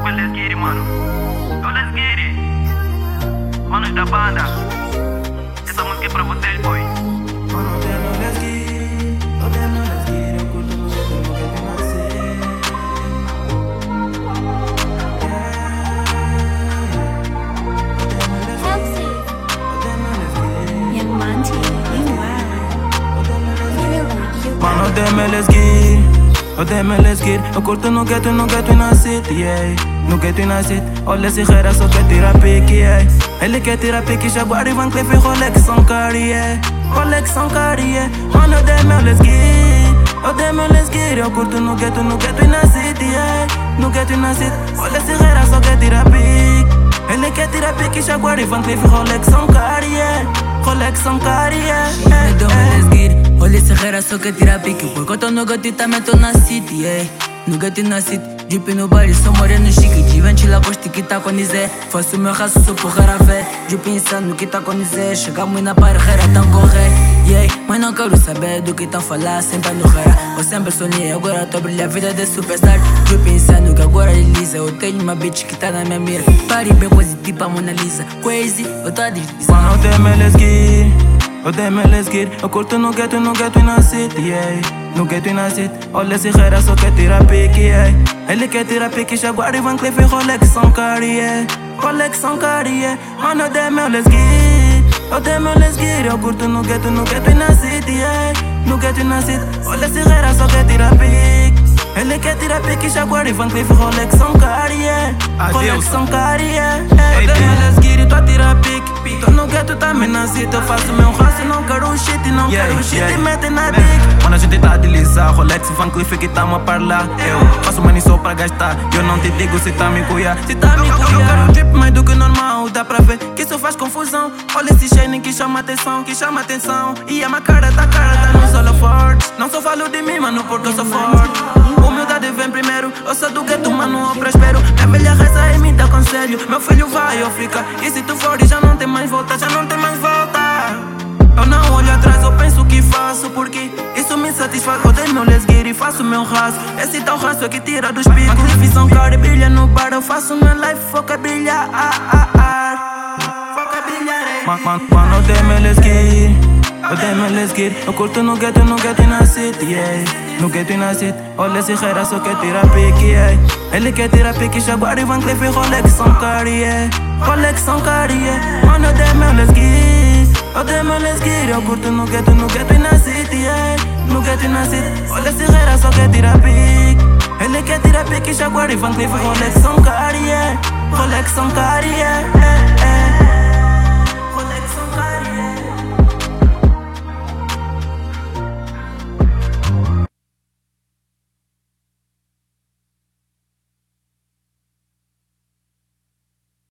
com let's get it, mano. Então let's get it. Manos da banda. Essa música é pra vocês, boy. Mano, let's get it. Let's get it. Eu curto no jeito que eu nascer. Mano, let's get it. Let's get it. Eu curto no ghetto e na city, yeah. No ghetto e na city. Olha esse rera só quer tirar pique, yeah. Ele quer tirar pique, Jaguar e Van Cleef e Rolex são cari, yeah. Rolex são cari, yeah. Mano, let's get it. Let's get it. Eu curto no ghetto e na city, yeah. No ghetto e na city. Olha esse rera só quer tirar pique. Ele quer tirar pique, Jaguar e Van Cleef e Rolex são cari, yeah. Rolex são cari, yeah. Let's get it. Olha esse rera só quer tirar pique. Porque eu tô no gato e também tô na city, yeah. No gato e na city. Drip no baile, sou moreno chique. Divente lá gosto que tá com Nizé. Faço o meu raço, sou porra fé. Drip insano que tá com Nizé. Chegamos na parreira, tão correr, yeah. Mas não quero saber do que tão falar. Sempre no rara, eu sempre sonhei. Agora tô a brilhar a vida de superstar. Drip insano que agora é lisa. Eu tenho uma bitch que tá na minha mira. Pare bem positiva, Mona Lisa. Crazy, eu tô a deslizar. Mano, let's get it. Let's get it. Eu curto no ghetto e na city, yeah. No ghetto e na city. Olha esse rera só quer tirar pique, yeah. Ele quer tirar pique, Jaguar e Van Cleef e Rolex são cari, yeah. Rolex são cari, yeah. Mano, let's get it. Let's get it. Eu curto no ghetto e na city, yeah. No ghetto e na city. Olha esse rera só quer tirar pique. Ele quer tirar pique, Jaguar e Van Cleef e Rolex são cari, yeah. Rolex são cari, yeah. Let's get it. Tô a tirar pique. Tô no ghetto também na city. Eu faço meu raço, não quero shit. Não quero shit e mete na dick. Mano, a gente tá a deslizar. Rolex e Van Cleef que tamo a parlar. Eu faço money só pra gastar. Eu não te digo se tá me cuiar. Se tá me cuiar. Eu quero drip mais do que normal. Dá pra ver que isso faz confusão. Olha esse shine que chama atenção. E a minha cara tá no solo forte. Não só falo de mim, mano, porque eu sou forte. Humildade vem primeiro. Eu sou do gueto, mano, eu prospero. Minha velha reza e me dá conselho. Meu filho vai ou fica. E se tu for já não tem mais volta, Eu não olho atrás, eu penso o que faço. Porque isso me satisfaz. Eu dei meu let's get it, faço meu raço. Esse tal raço é que tira dos picos. A divisão cara brilha no bar. Eu faço minha life, foca brilhar. Foca brilhar, Mano, let's get it. Let's get it. Eu curto no ghetto e na city, yeah. No ghetto e na city. Olha esse rera só quer tirar pique, yeah. Ele quer tirar pique, Jaguar e Van Cleef e Rolex são cari, yeah. Rolex são cari, yeah. Mano, let's get it. Let's get it. Eu curto no ghetto e na city, yeah. No ghetto e na city. Olha esse rera só quer tirar pique. Ele quer tirar pique, Jaguar e Van Cleef e Rolex são cari, yeah. Rolex são cari, yeah.